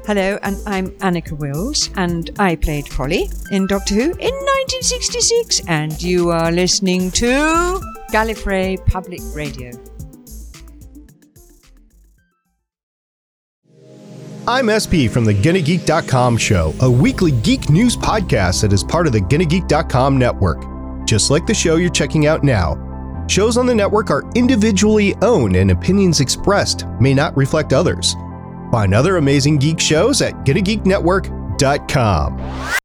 Hello, and I'm Annika Wills, and I played Polly in Doctor Who in 1966, and you are listening to Gallifrey Public Radio. I'm SP from the GonnaGeek.com show, a weekly geek news podcast that is part of the GonnaGeek.com network. Just like the show you're checking out now, shows on the network are individually owned and opinions expressed may not reflect others. Find other amazing geek shows at GonnaGeekNetwork.com.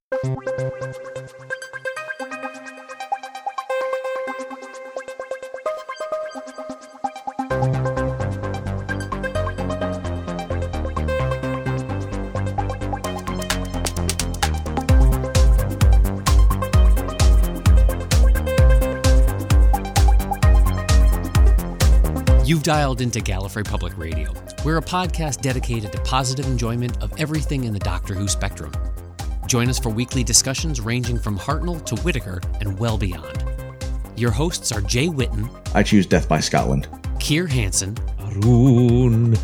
You've dialed into Gallifrey Public Radio. We're a podcast dedicated to positive enjoyment of everything in the Doctor Who spectrum. Join us for weekly discussions ranging from Hartnell to Whittaker and well beyond. Your hosts are Jay Whitten. I choose Death by Scotland. Keir Hansen. Arun.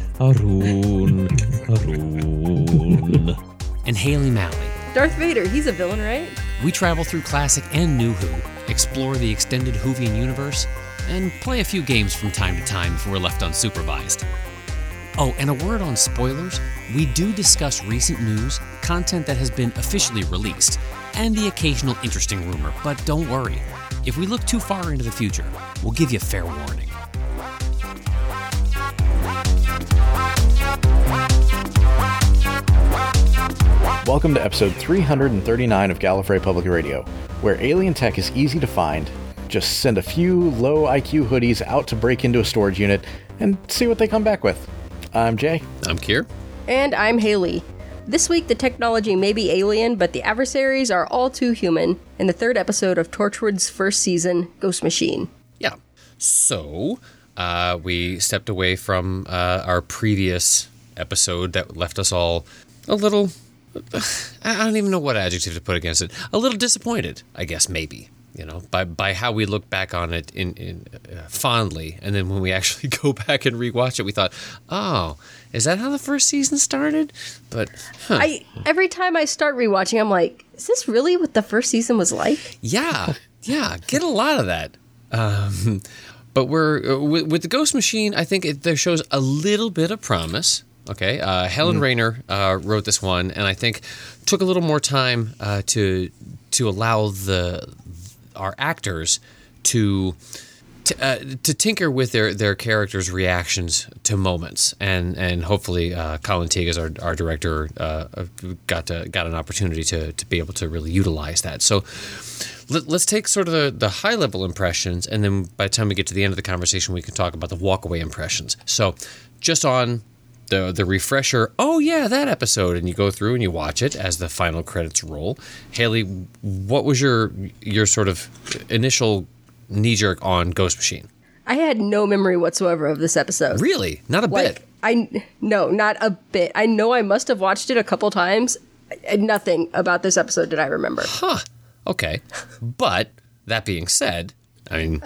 And Haley Malley. Darth Vader, he's a villain, right? We travel through classic and new Who, explore the extended Whovian universe, and play a few games from time to time if we're left unsupervised. Oh, and a word on spoilers. We do discuss recent news, content that has been officially released, and the occasional interesting rumor, but don't worry. If we look too far into the future, we'll give you fair warning. Welcome to episode 339 of Gallifrey Public Radio, where alien tech is easy to find. Just send a few low IQ hoodies out to break into a storage unit and see what they come back with. I'm Jay. I'm Keir. And I'm Haley. This week, the technology may be alien, but the adversaries are all too human in the third episode of Torchwood's first season, Ghost Machine. Yeah. So, we stepped away from our previous episode that left us all a little... I don't even know what adjective to put against it. A little disappointed, I guess, maybe. You know, by how we look back on it in fondly, and then when we actually go back and rewatch it, we thought, "Oh, is that how the first season started?" But every time I start rewatching, I'm like, "Is this really what the first season was like?" Yeah, get a lot of that. But we're with the Ghost Machine. I think there shows a little bit of promise. Okay, Helen Rayner wrote this one, and I think took a little more time to allow our actors to tinker with their characters' reactions to moments, and hopefully Colin Teague as our director got an opportunity to be able to really utilize that. So let's take sort of the high level impressions, and then by the time we get to the end of the conversation, we can talk about the walkaway impressions. So just on the refresher, oh yeah, that episode, and you go through and you watch it as the final credits roll. Haley, what was your sort of initial knee-jerk on Ghost Machine? I had no memory whatsoever of this episode. Really? Not a bit? No, not a bit. I know I must have watched it a couple times. Nothing about this episode did I remember. Huh. Okay. But, that being said, I mean...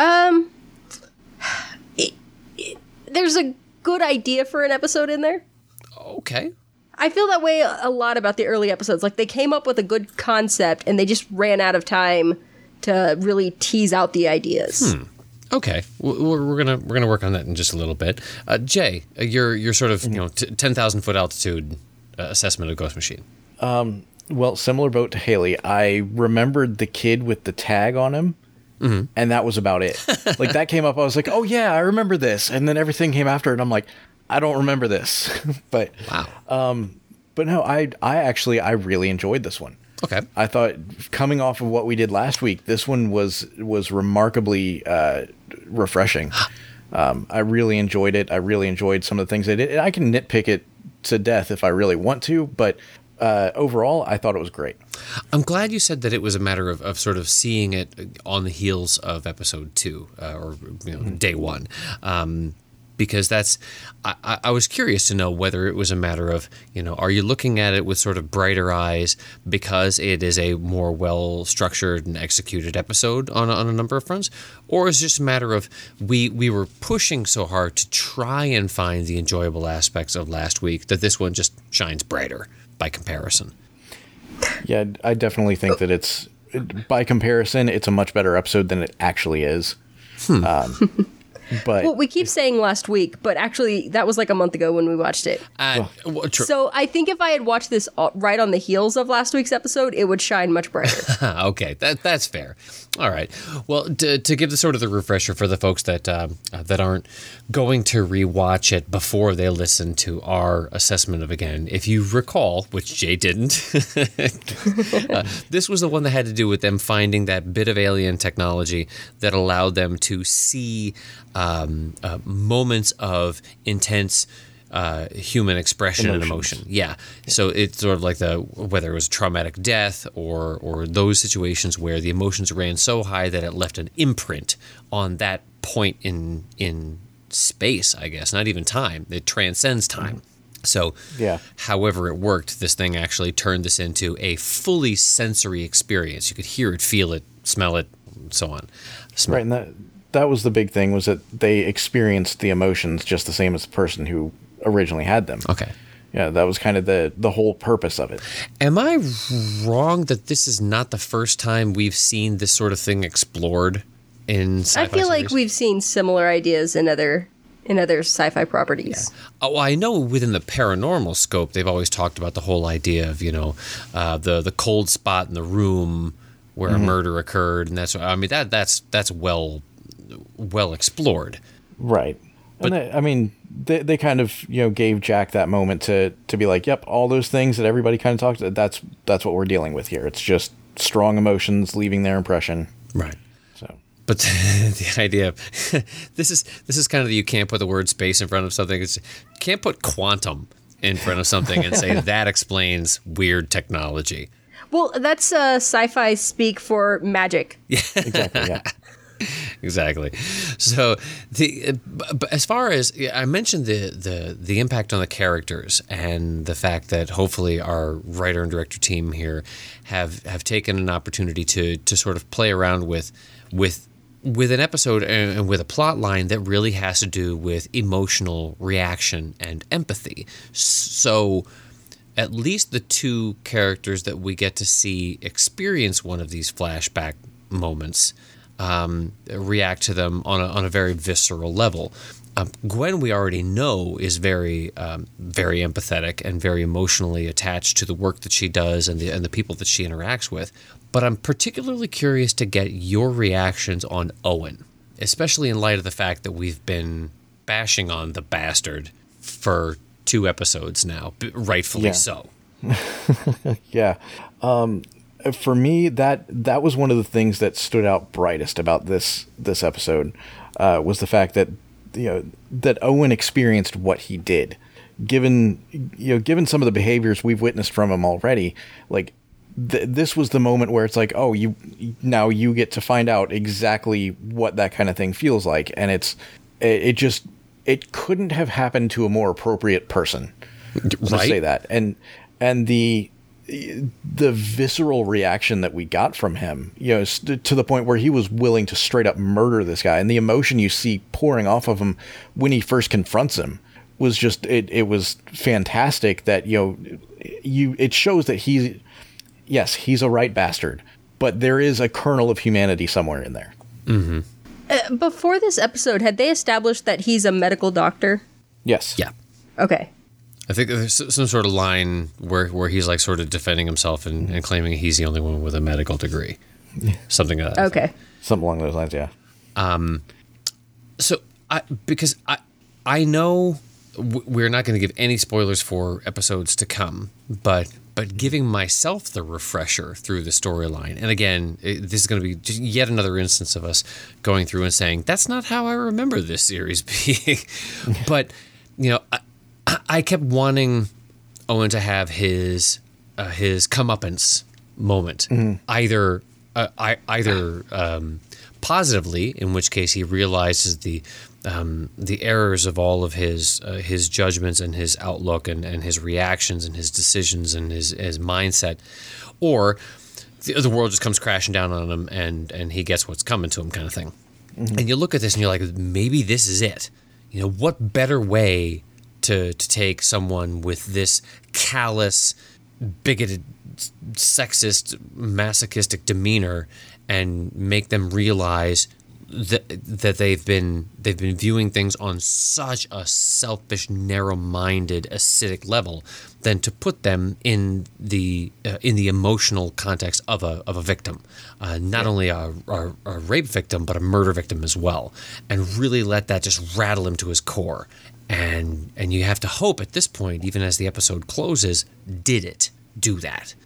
there's a good idea for an episode in there. Okay. I feel that way a lot about the early episodes. Like, they came up with a good concept and they just ran out of time to really tease out the ideas. Okay. We're gonna work on that in just a little bit. Jay, your sort of 10,000 foot altitude assessment of Ghost Machine. Well, similar boat to Haley. I remembered the kid with the tag on him. Mm-hmm. And that was about it. Like, that came up, I was like, oh yeah, I remember this. And then everything came after it, and I'm like, I don't remember this. But wow. But no, I really enjoyed this one. Okay. I thought, coming off of what we did last week, this one was remarkably refreshing. I really enjoyed it. I really enjoyed some of the things they did. And I can nitpick it to death if I really want to, but overall, I thought it was great. I'm glad you said that it was a matter of sort of seeing it on the heels of episode 2 or day 1. because I was curious to know whether it was a matter of, are you looking at it with sort of brighter eyes because it is a more well-structured and executed episode on a number of fronts, or is it just a matter of we were pushing so hard to try and find the enjoyable aspects of last week that this one just shines brighter by comparison? Yeah, I definitely think that by comparison, it's a much better episode than it actually is. But well, we keep saying last week, but actually that was like a month ago when we watched it. True. So I think if I had watched this right on the heels of last week's episode, it would shine much brighter. Okay, that's fair. All right. Well, to give the sort of the refresher for the folks that aren't going to rewatch it before they listen to our assessment of again, if you recall, which Jay didn't, this was the one that had to do with them finding that bit of alien technology that allowed them to see moments of intense human expression and emotion. Yeah. So it's sort of like whether it was a traumatic death or those situations where the emotions ran so high that it left an imprint on that point in space, I guess, not even time. It transcends time. So however it worked, this thing actually turned this into a fully sensory experience. You could hear it, feel it, smell it, and so on. Right, and that was the big thing, was that they experienced the emotions just the same as the person who originally had them. Okay. Yeah, that was kind of the whole purpose of it. Am I wrong that this is not the first time we've seen this sort of thing explored in sci-fi I feel series? like we've seen similar ideas in other sci-fi properties. Yeah. Oh, I know within the paranormal scope, they've always talked about the whole idea of, the cold spot in the room where a murder occurred, and that's well explored. Right. But they kind of, gave Jack that moment to be like, yep, all those things that everybody kind of talked about, that's what we're dealing with here. It's just strong emotions leaving their impression. Right. So, but the idea of this is kind of you can't put the word space in front of something. You can't put quantum in front of something and say that explains weird technology. Well, that's sci-fi speak for magic. Yeah. Exactly, yeah. Exactly. So but as far as I mentioned the impact on the characters and the fact that hopefully our writer and director team here have taken an opportunity to sort of play around with an episode and with a plot line that really has to do with emotional reaction and empathy. So at least the two characters that we get to see experience one of these flashback moments react to them on a very visceral level. Gwen, we already know, is very very empathetic and very emotionally attached to the work that she does and the people that she interacts with. But I'm particularly curious to get your reactions on Owen, especially in light of the fact that we've been bashing on the bastard for 2 episodes now, rightfully so. Yeah. For me, that was one of the things that stood out brightest about this episode, was the fact that that Owen experienced what he did. Given some of the behaviors we've witnessed from him already, like this was the moment where it's like, oh, you get to find out exactly what that kind of thing feels like, and it couldn't have happened to a more appropriate person, right? To say that, and the visceral reaction that we got from him, to the point where he was willing to straight up murder this guy, and the emotion you see pouring off of him when he first confronts him was just it was fantastic. That it shows that he's a right bastard, but there is a kernel of humanity somewhere in there. Mm-hmm. Before this episode, had they established that he's a medical doctor? Yes. Yeah. Okay. I think there's some sort of line where he's like sort of defending himself and claiming he's the only one with a medical degree. Something like that. Okay. Something along those lines, yeah. So because I know we're not going to give any spoilers for episodes to come, but giving myself the refresher through the storyline, and again, this is going to be just yet another instance of us going through and saying, that's not how I remember this series being. But, I kept wanting Owen to have his comeuppance moment, either positively, in which case he realizes the the errors of all of his judgments and his outlook and his reactions and his decisions and his mindset, or the world just comes crashing down on him and he gets what's coming to him, kind of thing. Mm-hmm. And you look at this and you're like, maybe this is it. What better way to take someone with this callous, bigoted, sexist, masochistic demeanor and make them realize that they've been viewing things on such a selfish, narrow-minded, acidic level, than to put them in the emotional context of a victim, not only a rape victim but a murder victim as well, and really let that just rattle him to his core. And you have to hope at this point, even as the episode closes, did it do that?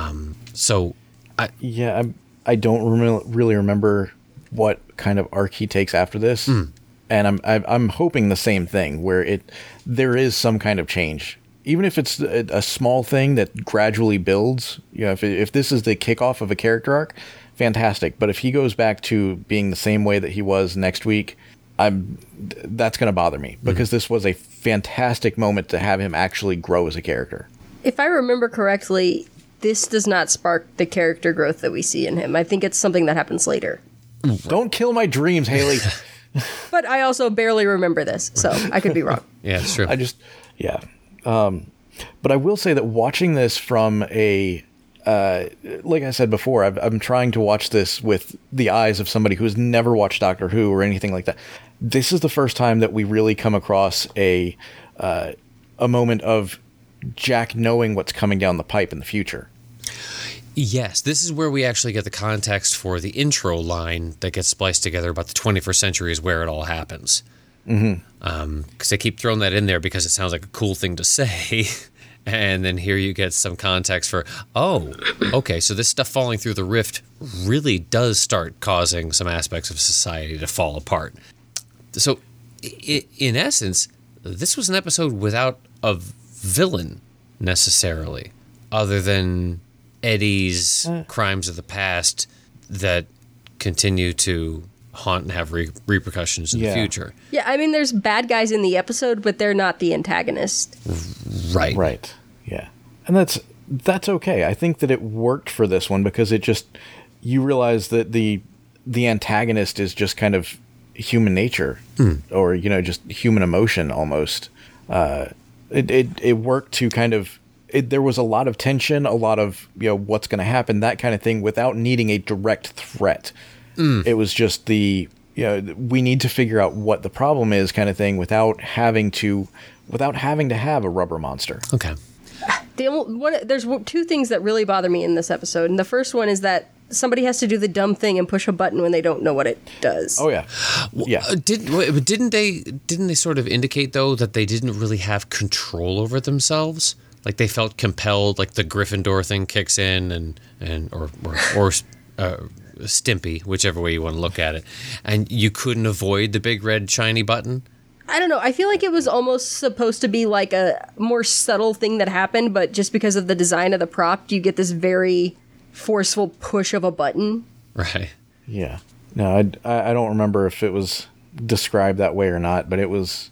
I don't really remember what kind of arc he takes after this, and I'm hoping the same thing, where there is some kind of change, even if it's a small thing that gradually builds. If this is the kickoff of a character arc, fantastic. But if he goes back to being the same way that he was next week, that's going to bother me, because this was a fantastic moment to have him actually grow as a character. If I remember correctly, this does not spark the character growth that we see in him. I think it's something that happens later. Don't kill my dreams, Haley. But I also barely remember this, so I could be wrong. Yeah, it's true. But I will say that watching this from like I said before, I'm trying to watch this with the eyes of somebody who's never watched Doctor Who or anything like that. This is the first time that we really come across a moment of Jack knowing what's coming down the pipe in the future. Yes, this is where we actually get the context for the intro line that gets spliced together about the 21st century is where it all happens. Because they keep throwing that in there because it sounds like a cool thing to say. And then here you get some context for, okay, so this stuff falling through the rift really does start causing some aspects of society to fall apart. So, in essence, this was an episode without a villain, necessarily, other than Eddie's crimes of the past that continue to haunt and have repercussions in the future. Yeah, I mean, there's bad guys in the episode, but they're not the antagonist. Right. Yeah. And that's okay. I think that it worked for this one because you realize that the antagonist is just kind of human nature or, just human emotion almost. It worked to kind of, there was a lot of tension, a lot of, what's going to happen, that kind of thing, without needing a direct threat. It was just we need to figure out what the problem is kind of thing without having to have a rubber monster. Okay. There's two things that really bother me in this episode. And the first one is that somebody has to do the dumb thing and push a button when they don't know what it does. Oh, yeah. Yeah. Didn't they sort of indicate, though, that they didn't really have control over themselves? Like they felt compelled, like the Gryffindor thing kicks in or Stimpy, whichever way you want to look at it, and you couldn't avoid the big red shiny button? I don't know. I feel like it was almost supposed to be like a more subtle thing that happened, but just because of the design of the prop, you get this very forceful push of a button. Right. Yeah. No, I don't remember if it was described that way or not, but it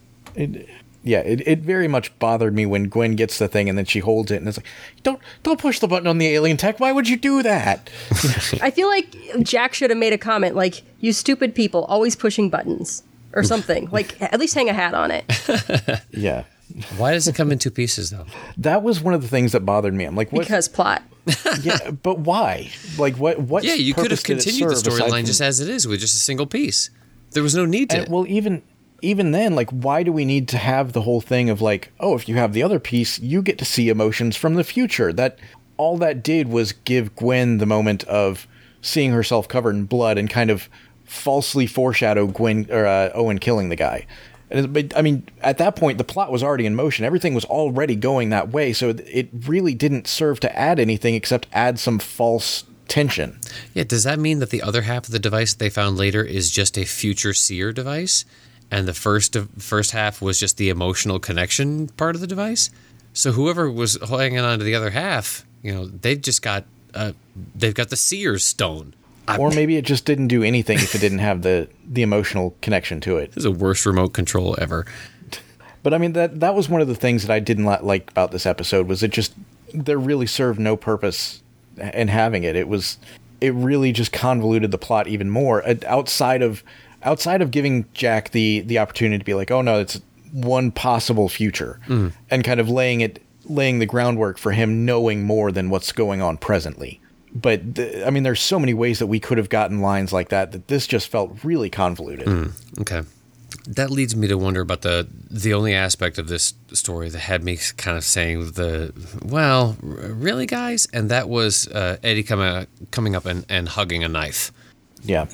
very much bothered me when Gwen gets the thing and then she holds it and it's like, don't push the button on the alien tech. Why would you do that? I feel like Jack should have made a comment like, you stupid people always pushing buttons or something. Like, at least hang a hat on it. Yeah. Why does it come in two pieces, though? That was one of the things that bothered me. I'm like, what? Because plot. Yeah, but why? Like, what? Yeah, you could have continued the storyline just as it is with just a single piece. There was no need to. Well, even then, like, why do we need to have the whole thing of like, if you have the other piece, you get to see emotions from the future? That all that did was give Gwen the moment of seeing herself covered in blood and kind of falsely foreshadow Gwen or Owen killing the guy. But I mean, at that point, the plot was already in motion. Everything was already going that way. So it really didn't serve to add anything except add some false tension. Yeah. Does that mean that the other half of the device they found later is just a future seer device? And the first half was just the emotional connection part of the device? So whoever was hanging on to the other half, they've just got they've got the seer's stone. Or maybe it just didn't do anything if it didn't have the emotional connection to it. This is the worst remote control ever. But I mean, that was one of the things that I didn't like about this episode, was there really served no purpose in having it. It really just convoluted the plot even more, outside of giving Jack the opportunity to be like, oh no, it's one possible future, and kind of laying the groundwork for him knowing more than what's going on presently. But I mean, there's so many ways that we could have gotten lines like that this just felt really convoluted. Okay. That leads me to wonder about the only aspect of this story that had me kind of saying really, guys? And that was Eddie coming up and hugging a knife. Yeah.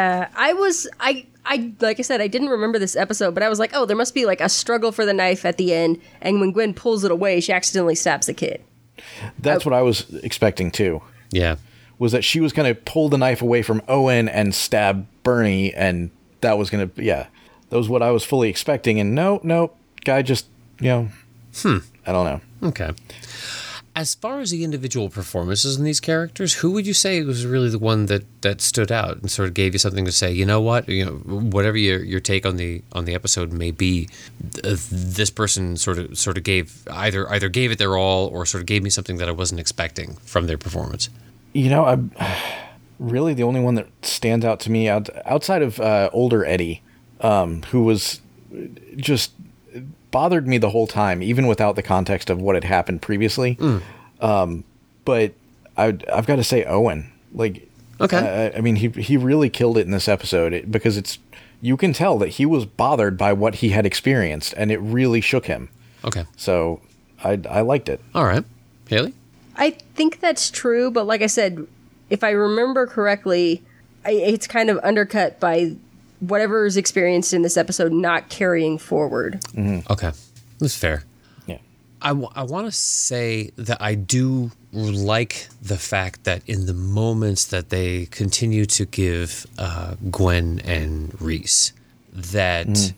I like I said, I didn't remember this episode, but I was like, oh, there must be like a struggle for the knife at the end, and when Gwen pulls it away, she accidentally stabs the kid. That's what I was expecting too. Yeah. Was that she was going to pull the knife away from Owen and stab Bernie, and that was going to, that was what I was fully expecting. And no, guy just, I don't know. Okay. As far as the individual performances in these characters, who would you say was really the one that stood out and sort of gave you something to say, you know what, whatever your take on the episode may be, this person sort of gave either gave it their all or sort of gave me something that I wasn't expecting from their performance. I'm really the only one that stands out to me outside of older Eddie, who was just bothered me the whole time, even without the context of what had happened previously. But I've got to say Owen. Like, okay. I mean, he really killed it in this episode because you can tell that he was bothered by what he had experienced, and it really shook him. Okay. So I liked it. All right. Haley? I think that's true, but like I said, if I remember correctly, it's kind of undercut by whatever is experienced in this episode not carrying forward. Mm-hmm. Okay. That's fair. Yeah. I want to say that I do like the fact that in the moments that they continue to give Gwen and Reese, that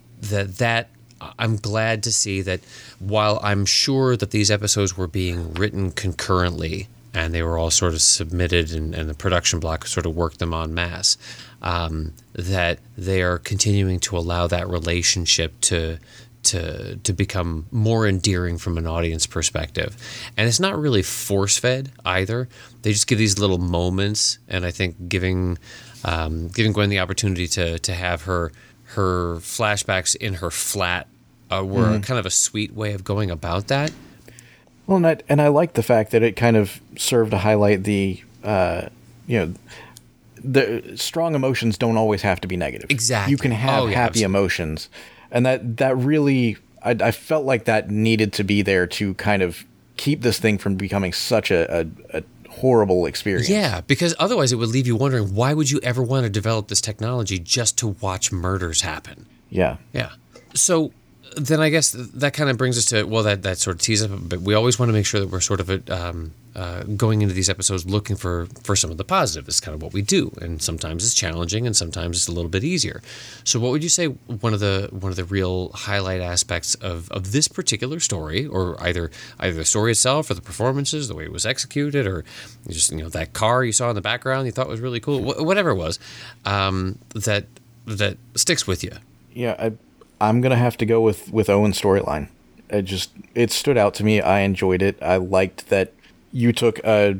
I'm glad to see that while I'm sure that these episodes were being written concurrently and they were all sort of submitted and the production block sort of worked them en masse, that they are continuing to allow that relationship to become more endearing from an audience perspective. And it's not really force-fed either. They just give these little moments, and I think giving Gwen the opportunity to have her flashbacks in her flat were kind of a sweet way of going about that. Well, and I like the fact that it kind of served to highlight the strong emotions don't always have to be negative. Exactly. You can have happy absolutely. emotions. And that really, I felt like that needed to be there to kind of keep this thing from becoming such a horrible experience. Yeah, because otherwise it would leave you wondering, why would you ever want to develop this technology just to watch murders happen? Yeah. Yeah. So then I guess that kind of brings us to, well, that sort of tees up, but we always want to make sure that we're sort of going into these episodes looking for some of the positive. It's kind of what we do, and sometimes it's challenging, and sometimes it's a little bit easier. So what would you say one of the real highlight aspects of this particular story, or either the story itself, or the performances, the way it was executed, or just that car you saw in the background you thought was really cool, whatever it was, that sticks with you? Yeah, I'm gonna have to go with Owen's storyline. It stood out to me. I enjoyed it. I liked that you took I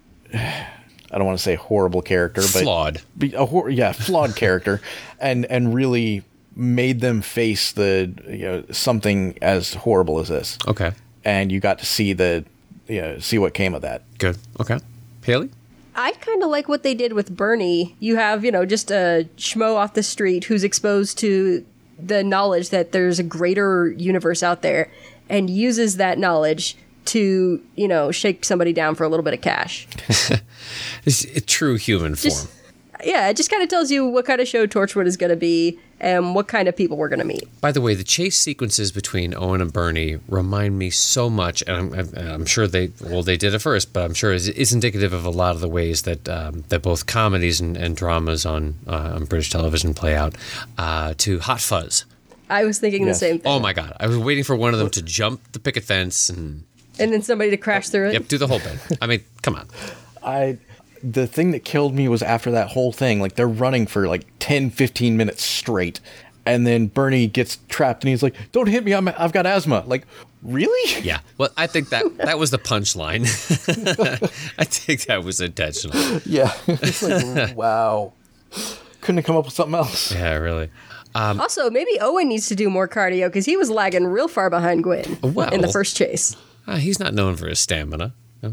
don't want to say horrible character, but flawed, flawed character, and really made them face something as horrible as this. Okay. And you got to see see what came of that. Good. Okay. Haley? I kind of like what they did with Bernie. You have, just a schmo off the street who's exposed to the knowledge that there's a greater universe out there and uses that knowledge to, shake somebody down for a little bit of cash. It's a true human form. It just kind of tells you what kind of show Torchwood is going to be and what kind of people we're going to meet. By the way, the chase sequences between Owen and Bernie remind me so much, and I'm sure they did it first, but I'm sure it's indicative of a lot of the ways that both comedies and dramas on British television play out, to Hot Fuzz. I was thinking the same thing. Oh my God. I was waiting for one of them to jump the picket fence and then somebody to crash through it. Yep, do the whole bit. I mean, come on. the thing that killed me was after that whole thing, like they're running for like 10, 15 minutes straight. And then Bernie gets trapped and he's like, don't hit me, I've got asthma. Like, really? Yeah. Well, I think that was the punchline. I think that was intentional. Yeah. It's like, wow. Couldn't have come up with something else. Yeah, really. Also, maybe Owen needs to do more cardio because he was lagging real far behind Gwen in the first chase. He's not known for his stamina. No.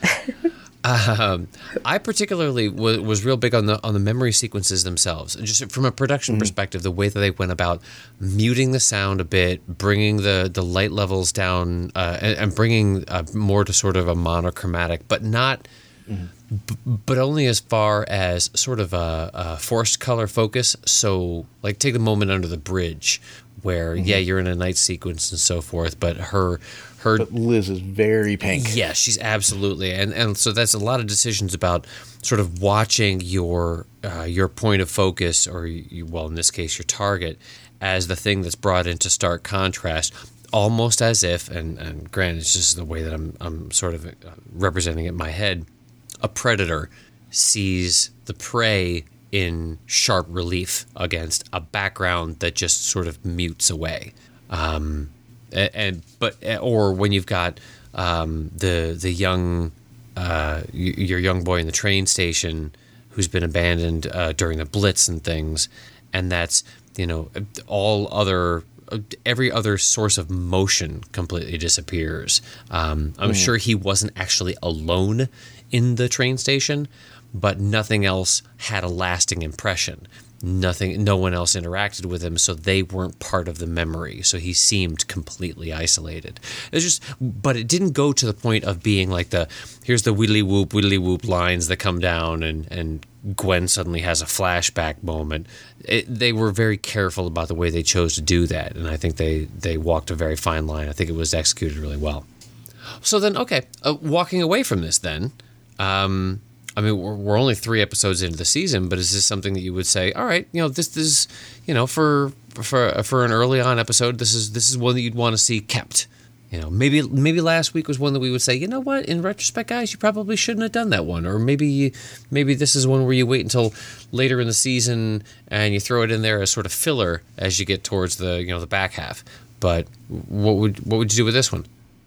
I particularly was real big on the memory sequences themselves, and just from a production perspective, the way that they went about muting the sound a bit, bringing the light levels down, and bringing more to sort of a monochromatic, but not. But only as far as sort of a forced color focus. So, like, take the moment under the bridge where, you're in a night sequence and so forth, but But Liz is very pink. Yeah, she's absolutely. And so that's a lot of decisions about sort of watching your point of focus, or, well, in this case, your target, as the thing that's brought into stark contrast, almost as if, and granted, it's just the way that I'm sort of representing it in my head, a predator sees the prey in sharp relief against a background that just sort of mutes away. Or when you've got the young your young boy in the train station who's been abandoned during the Blitz and things, and that's every other source of motion completely disappears. I'm sure he wasn't actually alone in the train station, but nothing else had a lasting impression. No one else interacted with him, so they weren't part of the memory. So he seemed completely isolated. But it didn't go to the point of being like here's the widdly whoop lines that come down, and Gwen suddenly has a flashback moment. They were very careful about the way they chose to do that, and I think they walked a very fine line. I think it was executed really well. So then, okay, walking away from this then. I mean, we're only 3 episodes into the season, but is this something that you would say, all right, this is, for an early on episode, this is one that you'd want to see kept? Maybe last week was one that we would say, you know what, in retrospect, guys, you probably shouldn't have done that one. Or maybe this is one where you wait until later in the season and you throw it in there as sort of filler as you get towards the back half. But what would you do with this one?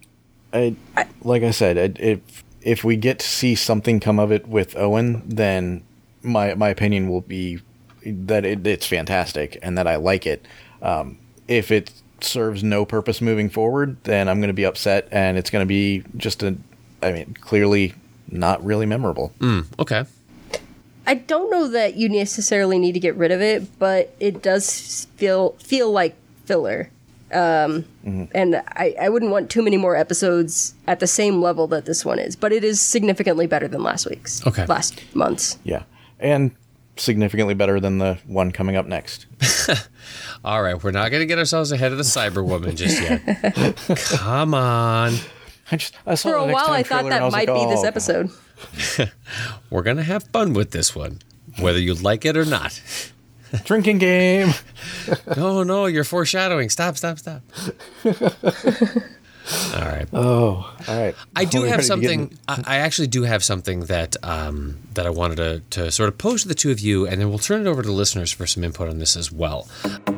Like I said, if we get to see something come of it with Owen, then my opinion will be that it's fantastic and that I like it. If it serves no purpose moving forward, then I'm going to be upset, and it's going to be just clearly not really memorable. Okay. I don't know that you necessarily need to get rid of it, but it does feel like filler. And I wouldn't want too many more episodes at the same level that this one is, but it is significantly better than last month's. Yeah. And significantly better than the one coming up next. All right, we're not going to get ourselves ahead of the Cyberwoman just yet. Come on. I saw For a while, I thought that might be this episode. We're going to have fun with this one, whether you like it or not. Drinking game. No, you're foreshadowing. Stop. All right. Oh, all right. I do have something. I actually do have something that I wanted to sort of pose to the two of you, and then we'll turn it over to the listeners for some input on this as well.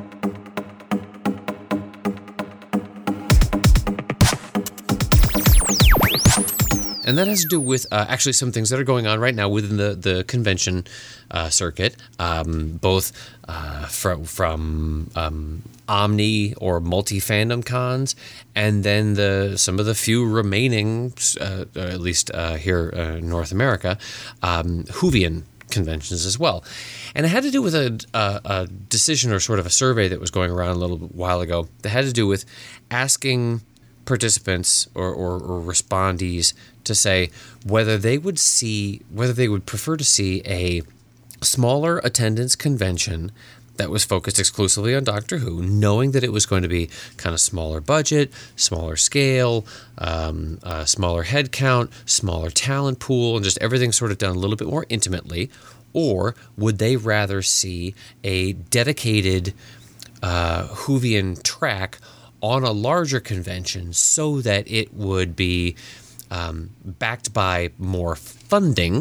And that has to do with actually some things that are going on right now within the convention circuit, both from Omni or multi-fandom cons, and then some of the few remaining, at least here in North America, Whovian conventions as well. And it had to do with a decision or sort of a survey that was going around a little while ago that had to do with asking participants or respondees to say whether they would prefer to see a smaller attendance convention that was focused exclusively on Doctor Who, knowing that it was going to be kind of smaller budget, smaller scale, smaller head count, smaller talent pool, and just everything sort of done a little bit more intimately, or would they rather see a dedicated Whovian track on a larger convention so that it would be backed by more funding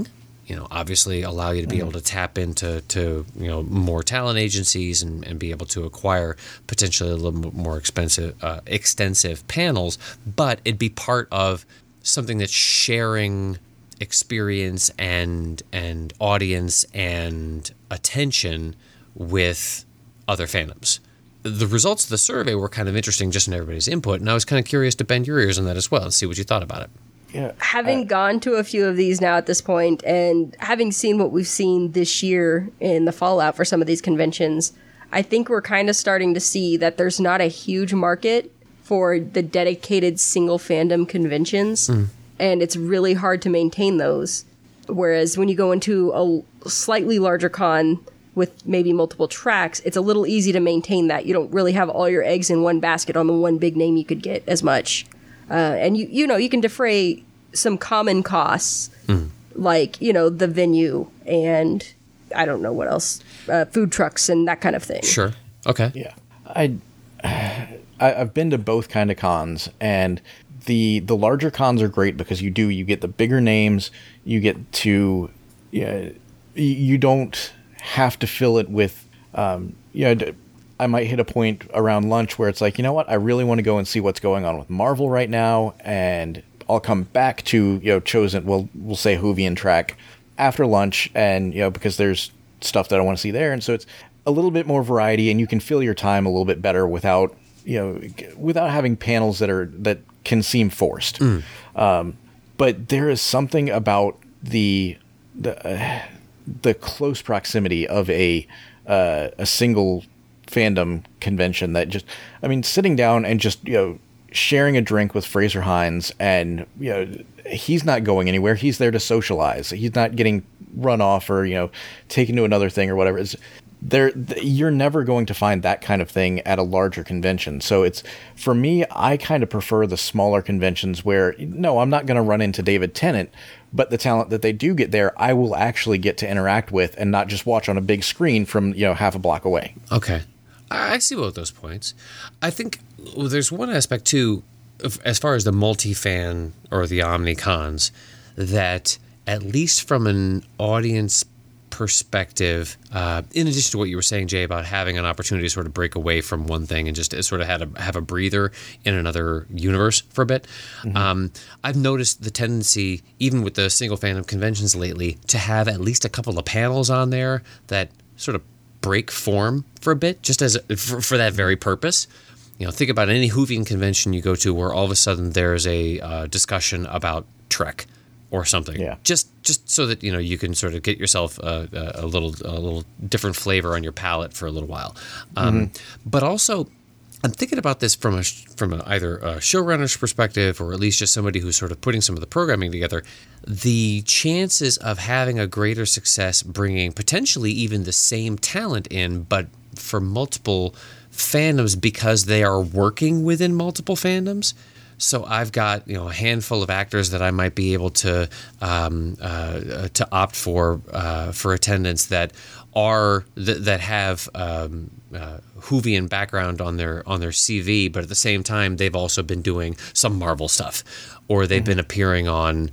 obviously allow you to be able to tap into more talent agencies and be able to acquire potentially a little bit more extensive panels, but it'd be part of something that's sharing experience and audience and attention with other fandoms. The results of the survey were kind of interesting just in everybody's input, and I was kind of curious to bend your ears on that as well and see what you thought about it. Yeah. Having gone to a few of these now at this point, and having seen what we've seen this year in the fallout for some of these conventions, I think we're kind of starting to see that there's not a huge market for the dedicated single fandom conventions, and it's really hard to maintain those. Whereas when you go into a slightly larger con with maybe multiple tracks, it's a little easy to maintain that. You don't really have all your eggs in one basket on the one big name you could get as much. And you can defray some common costs, like, the venue and I don't know what else, food trucks and that kind of thing. Sure. Okay. Yeah. I've been to both kind of cons, and the larger cons are great because you get the bigger names, you get to, you don't have to fill it with, I might hit a point around lunch where it's like, you know what, I really want to go and see what's going on with Marvel right now, and I'll come back to, chosen, we'll say Whovian track after lunch, and, because there's stuff that I want to see there. And so it's a little bit more variety, and you can fill your time a little bit better without having panels that can seem forced. But there is something about the close proximity of a single fandom convention that just, sitting down and just, sharing a drink with Fraser Hines, and, he's not going anywhere. He's there to socialize. He's not getting run off or, taken to another thing or whatever. You're never going to find that kind of thing at a larger convention. So for me, I kind of prefer the smaller conventions where, no, I'm not going to run into David Tennant, but the talent that they do get there, I will actually get to interact with and not just watch on a big screen from, half a block away. Okay. I see both those points. I think there's one aspect too, as far as the multi-fan or the Omnicons, that at least from an audience perspective, in addition to what you were saying, Jay, about having an opportunity to sort of break away from one thing and just sort of have a breather in another universe for a bit, I've noticed the tendency, even with the single fandom conventions lately, to have at least a couple of panels on there that sort of break form for a bit, just for that very purpose. Think about any Whovian convention you go to where all of a sudden there's a discussion about Trek or something. Yeah. Just so that you can sort of get yourself a little different flavor on your palate for a little while. But also, I'm thinking about this from either a showrunner's perspective or at least just somebody who's sort of putting some of the programming together. The chances of having a greater success bringing potentially even the same talent in, but for multiple fandoms because they are working within multiple fandoms. So I've got a handful of actors that I might be able to opt for attendance that have Whovian background on their CV, but at the same time they've also been doing some Marvel stuff, or they've been appearing on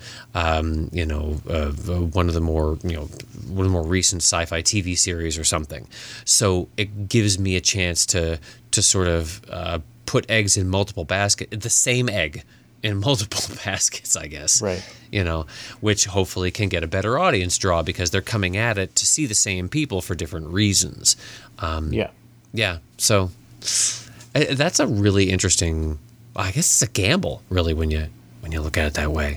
one of the more recent sci-fi TV series or something. So it gives me a chance to sort of put eggs in multiple baskets, the same egg in multiple baskets, I guess. Right. Which hopefully can get a better audience draw because they're coming at it to see the same people for different reasons. Yeah. So that's a really interesting, I guess it's a gamble, really, when you look at it that way.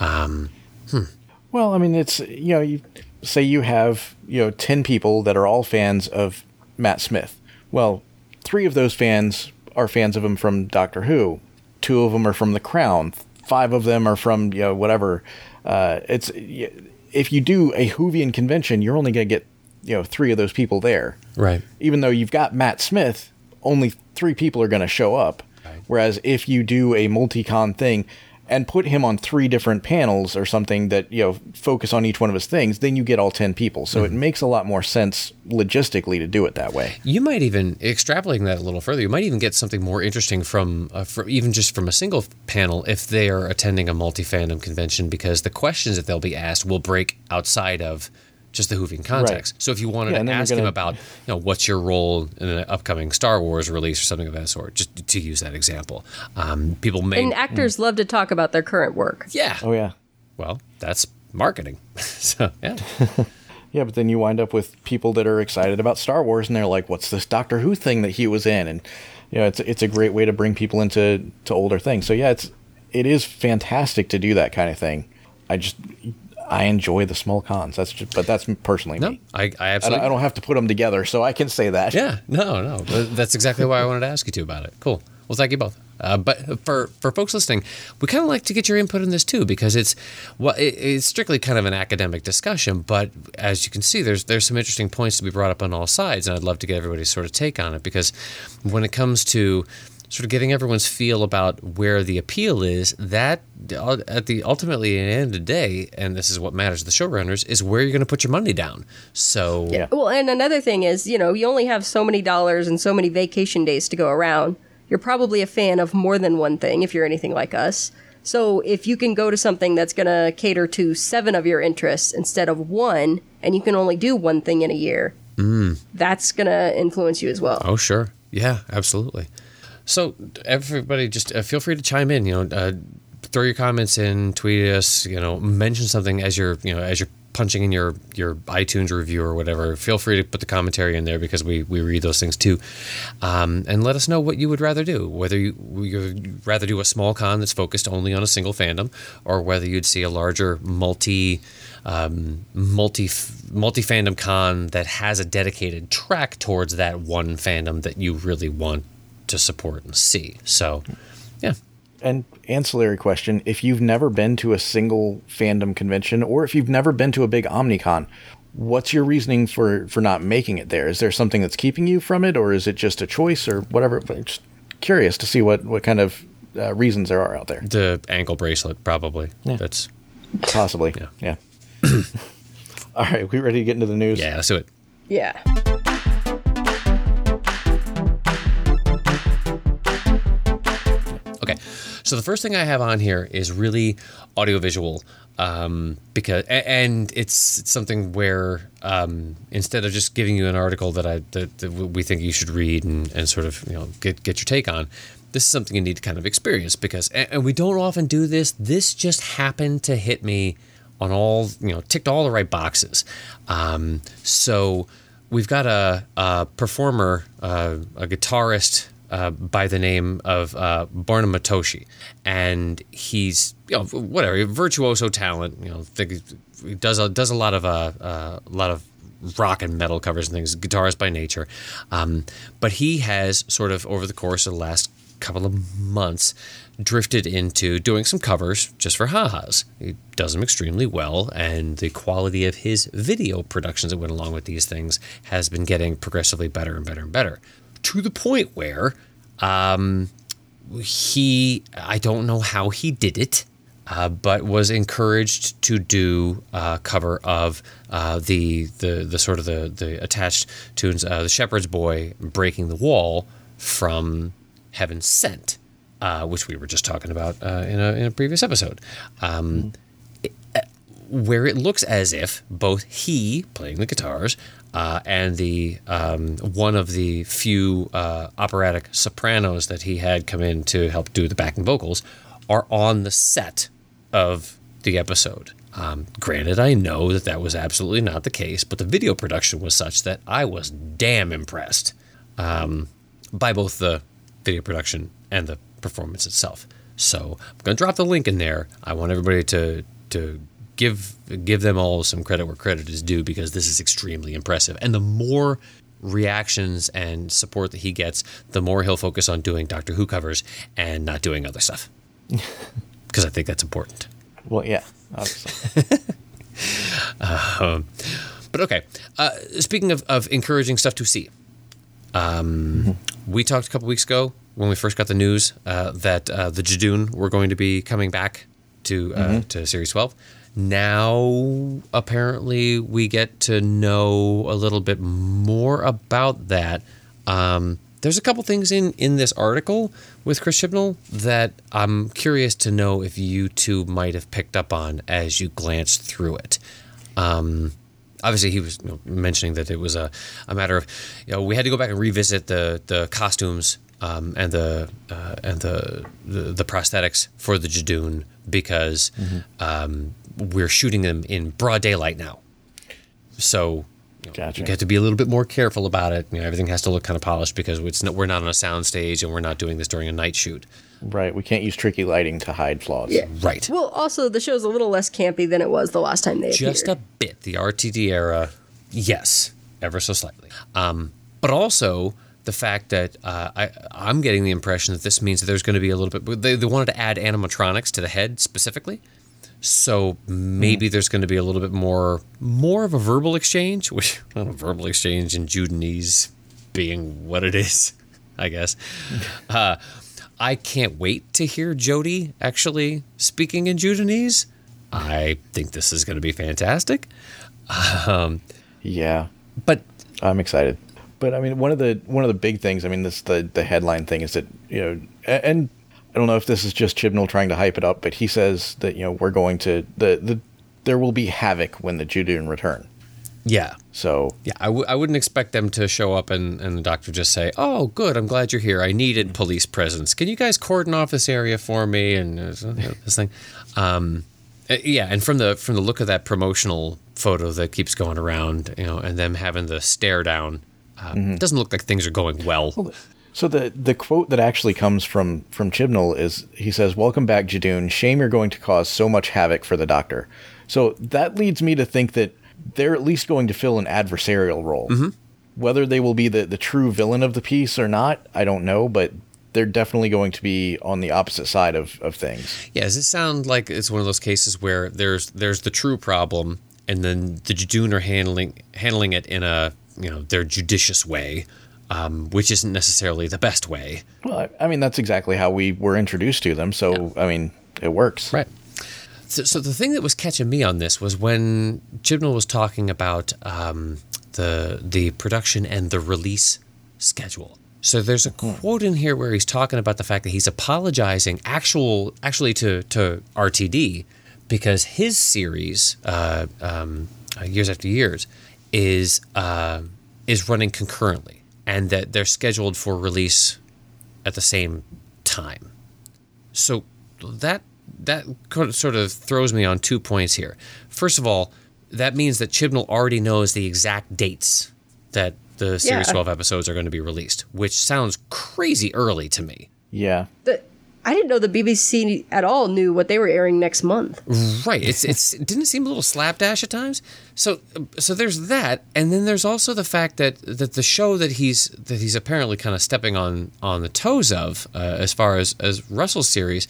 Well, it's, you say you have, 10 people that are all fans of Matt Smith. Well, 3 of those fans are fans of him from Doctor Who. 2 of them are from The Crown. 5 of them are from, whatever. If you do a Whovian convention, you're only going to get, 3 of those people there. Right. Even though you've got Matt Smith, only 3 people are going to show up. Right. Whereas if you do a multi-con thing, and put him on 3 different panels or something that, focus on each one of his things, then you get all 10 people. So it makes a lot more sense logistically to do it that way. You might even, extrapolating that a little further, you might even get something more interesting from even just from a single panel if they are attending a multi-fandom convention, because the questions that they'll be asked will break outside of just the Whovian context. Right. So if you wanted to ask him about, what's your role in an upcoming Star Wars release or something of that sort, just to use that example, people may... And actors love to talk about their current work. Yeah. Oh, yeah. Well, that's marketing. So, yeah. Yeah, but then you wind up with people that are excited about Star Wars, and they're like, what's this Doctor Who thing that he was in? And, it's a great way to bring people into older things. So, yeah, it is fantastic to do that kind of thing. I enjoy the small cons. That's personally me. I absolutely. I don't have to put them together, so I can say that. Yeah, no. That's exactly why I wanted to ask you two about it. Cool. Well, thank you both. But for folks listening, we kind of like to get your input in this too, because it's strictly kind of an academic discussion. But as you can see, there's some interesting points to be brought up on all sides, and I'd love to get everybody's sort of take on it, because when it comes to sort of getting everyone's feel about where the appeal is, that ultimately at the end of the day, and this is what matters to the showrunners, is where you're going to put your money down. So yeah. Well, and another thing is, you only have so many dollars and so many vacation days to go around. You're probably a fan of more than one thing if you're anything like us. So if you can go to something that's going to cater to 7 of your interests instead of 1, and you can only do one thing in a year, that's going to influence you as well. Oh, sure. Yeah, absolutely. So everybody, just feel free to chime in. Throw your comments in, tweet us. Mention something as you're punching in your iTunes review or whatever. Feel free to put the commentary in there, because we read those things too. And let us know what you would rather do. Whether you'd rather do a small con that's focused only on a single fandom, or whether you'd see a larger multi fandom con that has a dedicated track towards that one fandom that you really want to support and see. So, yeah. And ancillary question, if you've never been to a single fandom convention, or if you've never been to a big Omnicon, what's your reasoning for not making it there? Is there something that's keeping you from it, or is it just a choice, or whatever? Just curious to see what kind of reasons there are out there. The ankle bracelet, probably. Yeah. That's possibly. Yeah. All right, we ready to get into the news? Yeah, let's do it. Yeah. Okay, so the first thing I have on here is really audiovisual, because it's something where instead of just giving you an article that we think you should read and sort of get your take on, this is something you need to kind of experience, because and we don't often do this. This just happened to hit me on all ticked all the right boxes. So we've got a performer, a guitarist. By the name of Barnum Matoshi, and he's virtuoso talent. He does a lot of rock and metal covers and things. Guitarist by nature, but he has sort of over the course of the last couple of months drifted into doing some covers just for ha-has. He does them extremely well, and the quality of his video productions that went along with these things has been getting progressively better and better and better. To the point where I don't know how he did it, but was encouraged to do a cover of the sort of the attached tunes, The Shepherd's Boy, Breaking the Wall from Heaven Sent, which we were just talking about in a previous episode. Where it looks as if both he, playing the guitars, and the one of the few operatic sopranos that he had come in to help do the backing vocals are on the set of the episode. Granted, I know that was absolutely not the case, but the video production was such that I was damn impressed by both the video production and the performance itself. So I'm going to drop the link in there. I want everybody to give them all some credit where credit is due, because this is extremely impressive. And the more reactions and support that he gets, the more he'll focus on doing Doctor Who covers and not doing other stuff. Because I think that's important. Well, yeah, obviously. But okay, speaking of encouraging stuff to see, we talked a couple weeks ago when we first got the news that the Judoon were going to be coming back to Series 12. Now, apparently, we get to know a little bit more about that. There's a couple things in this article with Chris Chibnall that I'm curious to know if you two might have picked up on as you glanced through it. Obviously, he was mentioning that it was a matter of, we had to go back and revisit the costumes and the prosthetics for the Judoon because we're shooting them in broad daylight now. So Gotcha. you have to be a little bit more careful about it. Everything has to look kind of polished because we're not on a sound stage and we're not doing this during a night shoot. Right. We can't use tricky lighting to hide flaws. Yeah. Right. Well, also, the show's a little less campy than it was the last time they appeared. Just a bit. The RTD era, yes, ever so slightly. But also the fact that I'm getting the impression that this means that there's going to be a little bit. They wanted to add animatronics to the head specifically. So maybe there's going to be a little bit more of a verbal exchange, which verbal exchange in Judanese being what it is, I guess. I can't wait to hear Jodie actually speaking in Judanese. I think this is going to be fantastic. Yeah, but I'm excited. But I mean, one of the big things. I mean, the headline thing is that and I don't know if this is just Chibnall trying to hype it up, but he says that we're going to there will be havoc when the Judoon return. Yeah. So yeah, I wouldn't expect them to show up and the doctor just say, "Oh, good, I'm glad you're here. I needed police presence. Can you guys cordon off this area for me?" And this thing. Yeah, and from the look of that promotional photo that keeps going around, and them having the stare down, it doesn't look like things are going well. So the quote that actually comes from Chibnall is, he says, "Welcome back, Judoon. Shame you're going to cause so much havoc for the Doctor." So that leads me to think that they're at least going to fill an adversarial role. Whether they will be the true villain of the piece or not, I don't know, but they're definitely going to be on the opposite side of things. Yeah, does it sound like it's one of those cases where there's the true problem, and then the Judoon are handling it in a their judicious way, which isn't necessarily the best way. Well, I mean, that's exactly how we were introduced to them, so, yeah. I mean, it works. Right. So the thing that was catching me on this was when Chibnall was talking about the production and the release schedule. So there's a quote in here where he's talking about the fact that he's apologizing actually to RTD because his series, Years After Years, is running concurrently, and that they're scheduled for release at the same time. So that sort of throws me on 2 points here. First of all, that means that Chibnall already knows the exact dates that the Series 12 episodes are going to be released, which sounds crazy early to me. Yeah. I didn't know the BBC at all knew what they were airing next month. Right. It didn't seem a little slapdash at times. So there's that, and then there's also the fact that the show that he's apparently kind of stepping on the toes of, as far as Russell's series,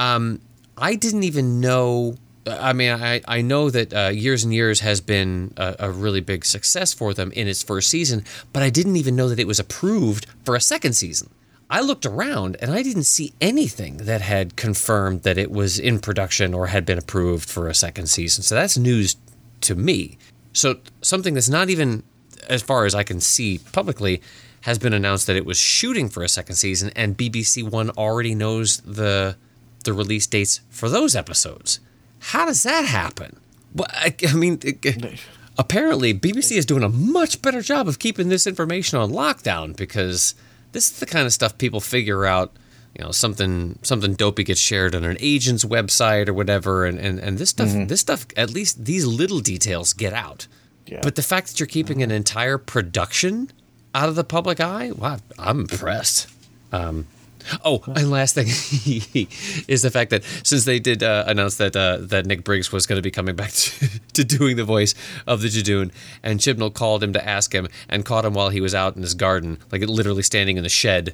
I didn't even know. I mean, I know that Years and Years has been a really big success for them in its first season, but I didn't even know that it was approved for a second season. I looked around and I didn't see anything that had confirmed that it was in production or had been approved for a second season. So that's news to me. So something that's not even, as far as I can see publicly, has been announced that it was shooting for a second season, and BBC One already knows the release dates for those episodes. How does that happen? Well, I mean, apparently BBC is doing a much better job of keeping this information on lockdown, because this is the kind of stuff people figure out. Something dopey gets shared on an agent's website or whatever, and this stuff, at least these little details get out. Yeah. But the fact that you're keeping an entire production out of the public eye, wow, I'm impressed. And last thing is the fact that since they did announce that Nick Briggs was going to be coming back to doing the voice of the Judoon, and Chibnall called him to ask him and caught him while he was out in his garden, like literally standing in the shed.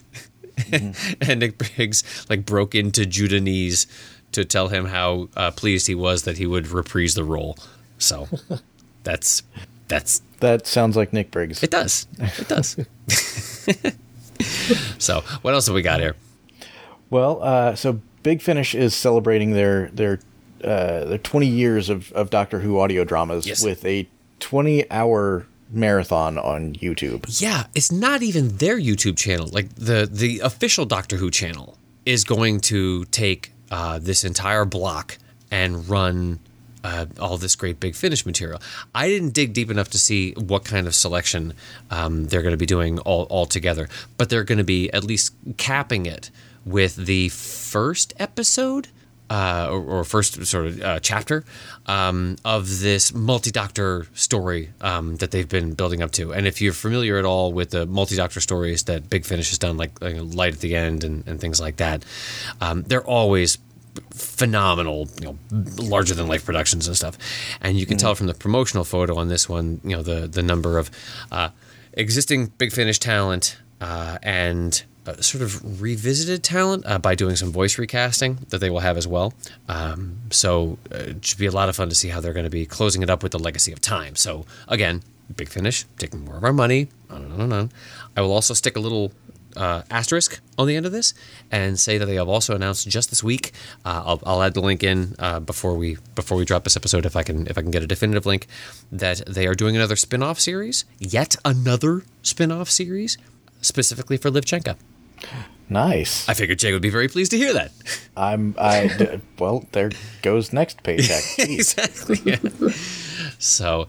And Nick Briggs broke into Judanese to tell him how pleased he was that he would reprise the role. So that sounds like Nick Briggs. It does. So, what else have we got here? Well, so Big Finish is celebrating their 20 years of Doctor Who audio dramas with a 20-hour marathon on YouTube. Yeah, it's not even their YouTube channel. Like the official Doctor Who channel is going to take this entire block and run all this great Big Finish material. I didn't dig deep enough to see what kind of selection they're going to be doing all together, but they're going to be at least capping it with the first episode or first sort of chapter of this multi-doctor story that they've been building up to. And if you're familiar at all with the multi-doctor stories that Big Finish has done, like Light at the End and things like that, they're always phenomenal, larger than life productions and stuff. And you can tell from the promotional photo on this one, the number of existing Big Finish talent and sort of revisited talent by doing some voice recasting that they will have as well. So it should be a lot of fun to see how they're going to be closing it up with the Legacy of Time. So again, Big Finish taking more of our money. I will also stick a little asterisk on the end of this and say that they have also announced just this week. I'll add the link in before we drop this episode if I can get a definitive link, that they are doing another spin-off series, yet another spin-off series specifically for Livchenko. Nice. I figured Jay would be very pleased to hear that. Well, there goes next paycheck. Exactly. Yeah. So,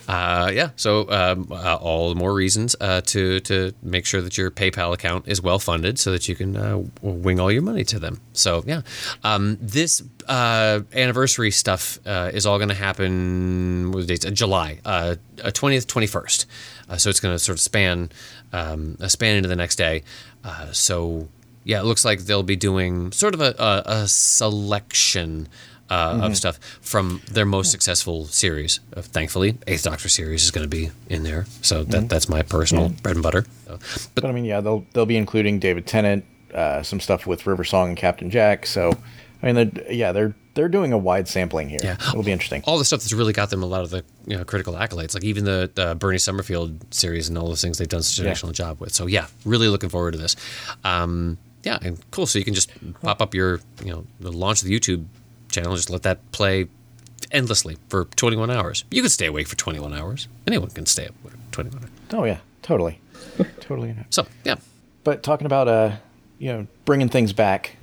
all the more reasons to make sure that your PayPal account is well funded so that you can wing all your money to them. So, yeah, this anniversary stuff is all going to happen with dates July 20th, 21st. So it's going to sort of span into the next day. So, yeah, it looks like they'll be doing sort of a selection of stuff from their most successful series. Thankfully, Eighth Doctor series is going to be in there. So that's my personal bread and butter. So, but I mean, yeah, they'll be including David Tennant, some stuff with River Song and Captain Jack. So, I mean, they're doing a wide sampling here. Yeah. It'll be interesting. All the stuff that's really got them a lot of the critical accolades, like even the Bernie Summerfield series and all those things they've done such an excellent job with. So yeah, really looking forward to this. Yeah, and cool. So you can just pop up your the launch of the YouTube channel, just let that play endlessly for 21 hours. You can stay awake for 21 hours. Anyone can stay up for 21 hours. Oh yeah, totally. Totally. So yeah. But talking about bringing things back.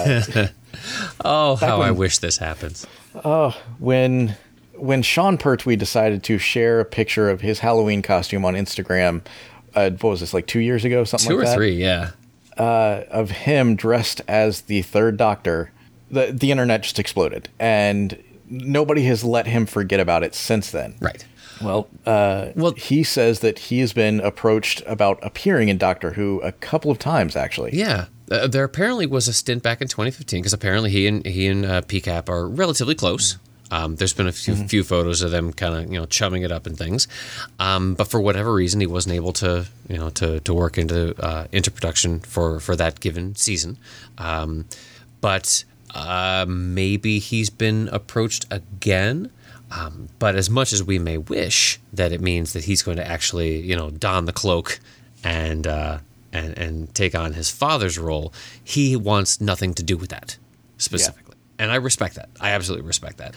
I wish this happens. When Sean Pertwee decided to share a picture of his Halloween costume on Instagram, what was this, like 2 years ago, something like that? 2 or 3, yeah. Of him dressed as the Third Doctor, the internet just exploded, and nobody has let him forget about it since then. Right. Well, he says that he has been approached about appearing in Doctor Who a couple of times, actually. Yeah. There apparently was a stint back in 2015 because apparently he and PCAP are relatively close. There's been a few photos of them kind of chumming it up and things, but for whatever reason he wasn't able to to work into production for that given season. But maybe he's been approached again. But as much as we may wish that it means that he's going to actually don the cloak and take on his father's role, he wants nothing to do with that specifically. Yeah. And I respect that. I absolutely respect that.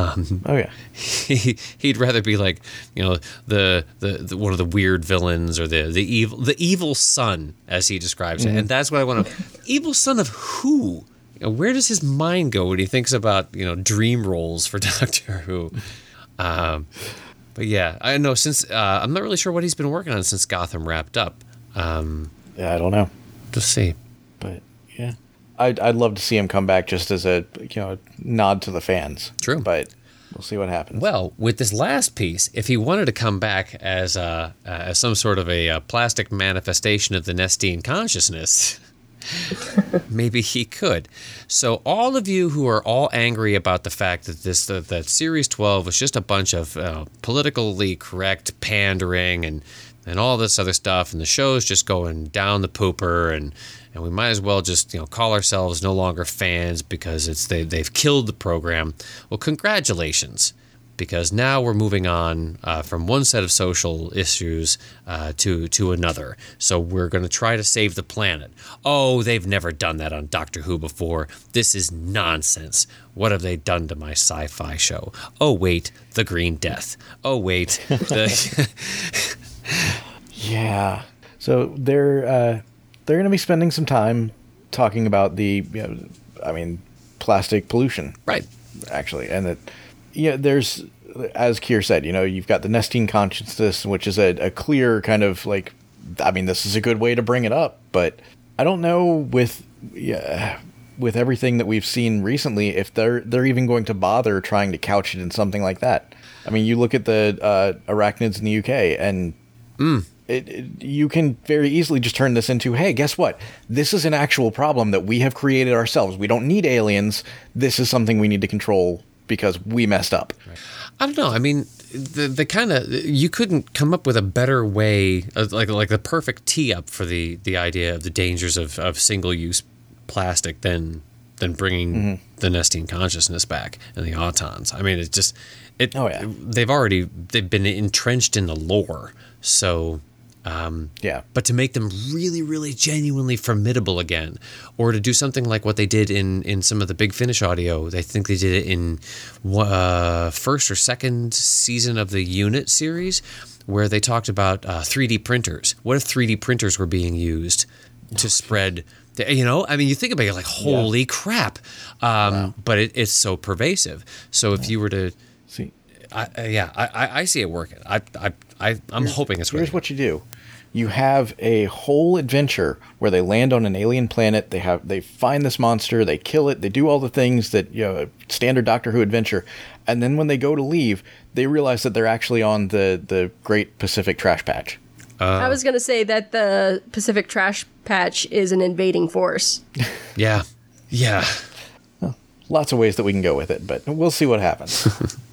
He'd rather be like, the one of the weird villains or the evil son, as he describes it. And that's what I want to. Evil son of who? Where does his mind go when he thinks about dream roles for Doctor Who? But yeah, I know since I'm not really sure what he's been working on since Gotham wrapped up. I don't know. Just see. But yeah, I'd love to see him come back just as a nod to the fans. True, but we'll see what happens. Well, with this last piece, if he wanted to come back as some sort of a plastic manifestation of the Nestine consciousness, maybe he could. So all of you who are all angry about the fact that that Series 12 was just a bunch of politically correct pandering and all this other stuff, and the show's just going down the pooper, and we might as well just call ourselves no longer fans because they've killed the program. Well, congratulations, because now we're moving on from one set of social issues to another. So we're going to try to save the planet. Oh, they've never done that on Doctor Who before. This is nonsense. What have they done to my sci-fi show? Oh, wait, the Green Death. Oh, wait. Yeah. So they're going to be spending some time talking about plastic pollution. Right. Actually, and that, there's, as Keir said, you've got the Nestene consciousness, which is a clear kind of this is a good way to bring it up, but I don't know with everything that we've seen recently if they're even going to bother trying to couch it in something like that. I mean, you look at the arachnids in the UK, and you can very easily just turn this into, hey, guess what? This is an actual problem that we have created ourselves. We don't need aliens. This is something we need to control because we messed up. Right. I don't know. I mean, the kind of, you couldn't come up with a better way, like the perfect tee up for the idea of the dangers of single-use plastic than bringing the Nestene consciousness back and the Autons. I mean, they've been entrenched in the lore. So, but to make them really, really genuinely formidable again, or to do something like what they did in some of the Big Finish audio, I think they did it in first or second season of the Unit series, where they talked about 3D printers. What if 3D printers were being used to spread? I mean, you think about it like, holy crap! Wow. But it's so pervasive. So if you were to see, I see it working. I'm hoping it's working. Here's what you do. You have a whole adventure where they land on an alien planet. They find this monster. They kill it. They do all the things that a standard Doctor Who adventure. And then when they go to leave, they realize that they're actually on the Great Pacific Trash Patch. I was going to say that the Pacific Trash Patch is an invading force. Yeah. Well, lots of ways that we can go with it, but we'll see what happens.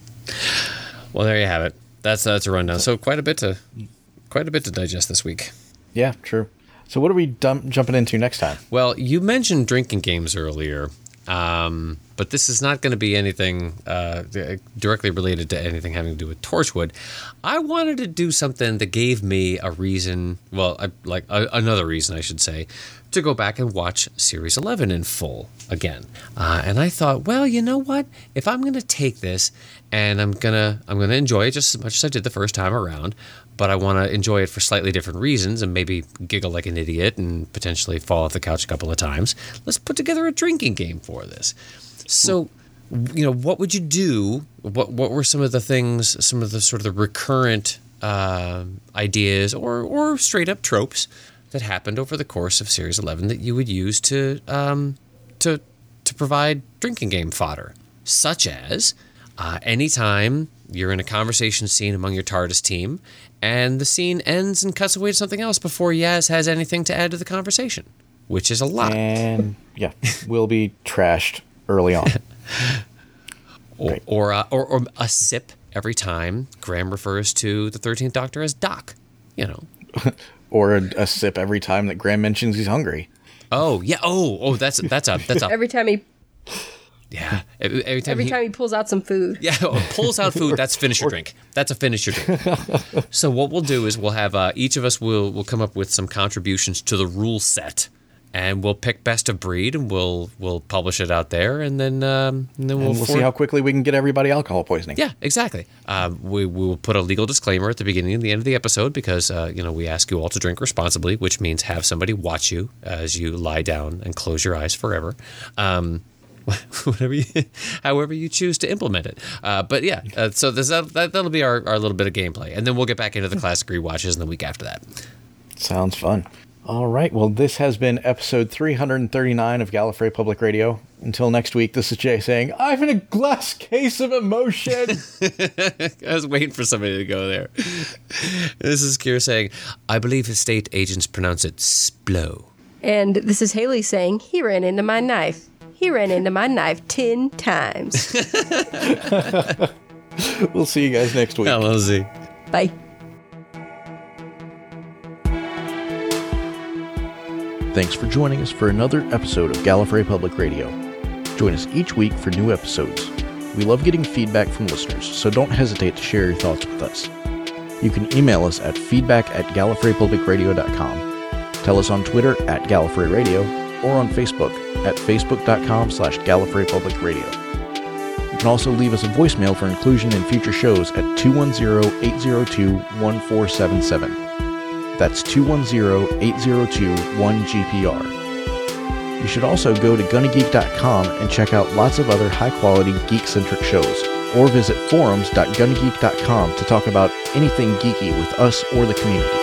Well, there you have it. That's a rundown. So quite a bit to digest this week. Yeah, true. So what are we jumping into next time? Well, you mentioned drinking games earlier, but this is not going to be anything directly related to anything having to do with Torchwood. I wanted to do something that gave me a reason, another reason, I should say, to go back and watch Series 11 in full again. And I thought, well, you know what? If I'm going to take this and I'm gonna enjoy it just as much as I did the first time around, but I want to enjoy it for slightly different reasons and maybe giggle like an idiot and potentially fall off the couch a couple of times, let's put together a drinking game for this. So, what would you do? What were some of the things, some of the sort of the recurrent ideas or straight up tropes that happened over the course of Series 11 that you would use to provide drinking game fodder, such as anytime you're in a conversation scene among your TARDIS team and the scene ends and cuts away to something else before Yaz has anything to add to the conversation, which is a lot. And will be trashed early on. or a sip every time Graham refers to the 13th Doctor as Doc, Or a sip every time that Graham mentions he's hungry. Oh yeah. Oh, that's a Every time he. Yeah. Every time he pulls out some food. Yeah, pulls out food. That's finish your drink. That's a finish your drink. So what we'll do is we'll have each of us will come up with some contributions to the rule set, and we'll pick best of breed, and we'll publish it out there, and then we'll see how quickly we can get everybody alcohol poisoning. Yeah, exactly. We will put a legal disclaimer at the beginning and the end of the episode because we ask you all to drink responsibly, which means have somebody watch you as you lie down and close your eyes forever. However you choose to implement it. So that'll be our little bit of gameplay, and then we'll get back into the classic rewatches in the week after that. Sounds fun. All right. Well, this has been episode 339 of Gallifrey Public Radio. Until next week, this is Jay saying, I'm in a glass case of emotion. I was waiting for somebody to go there. This is Keir saying, I believe estate agents pronounce it splo. And this is Haley saying, he ran into my knife. He ran into my knife 10 times. We'll see you guys next week. LLZ. Bye. Thanks for joining us for another episode of Gallifrey Public Radio. Join us each week for new episodes. We love getting feedback from listeners, so don't hesitate to share your thoughts with us. You can email us at feedback@gallifreypublicradio.com. Tell us on Twitter @GallifreyRadio or on Facebook at facebook.com/GallifreyPublicRadio. You can also leave us a voicemail for inclusion in future shows at 210-802-1477. That's 210-802-1GPR. You should also go to gonnageek.com and check out lots of other high-quality geek-centric shows, or visit forums.gonnageek.com to talk about anything geeky with us or the community.